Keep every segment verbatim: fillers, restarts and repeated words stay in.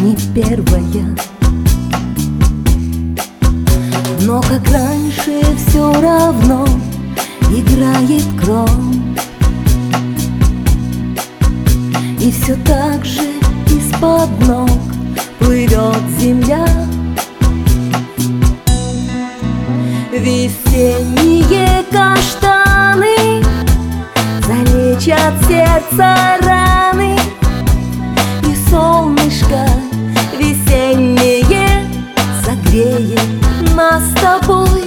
не первая, но как раньше все равно играет гром. И все так же из-под ног плывет земля. Весенние каштаны залечат сердце раны, и солнышко весеннее согреет нас с тобой.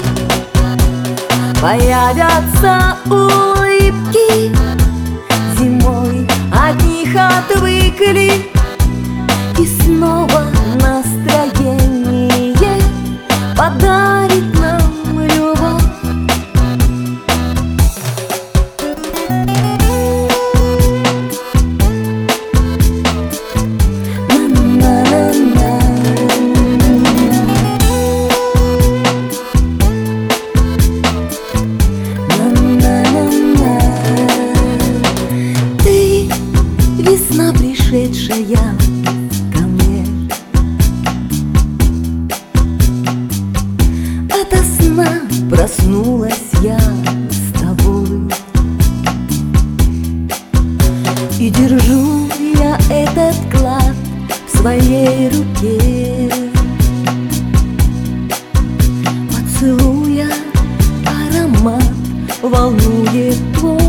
Появятся улыбки зимой, от них отвыкли, и снова настроение подарит нам любовь. Ты весна, пришедшая ко мне, ото сна проснулась я с тобой, и держу я этот клад в своей руке. Поцелуя аромат волнует твой.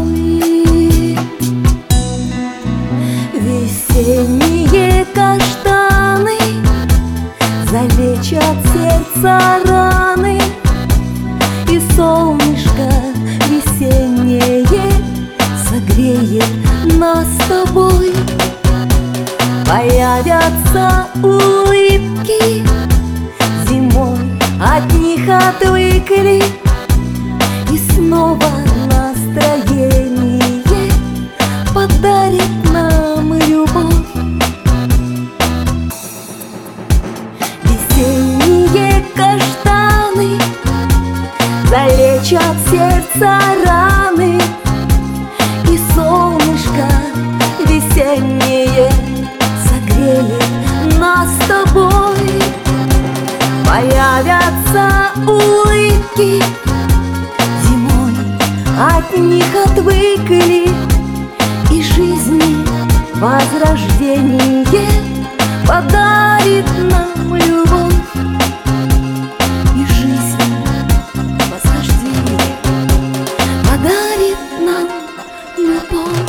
Весенние каштаны залечат сердце раны, и солнышко весеннее согреет нас с тобой. Появятся улыбки зимой, от них отвыкли, и снова настроение подарит нам любовь. Весенние каштаны залечат сердце раны, и солнышко весеннее согреет нас с тобой. Появятся улыбки зимой, от них отвыкли, и жизни возрождение подарит нам любовь. И жизнь возрождение подарит нам любовь.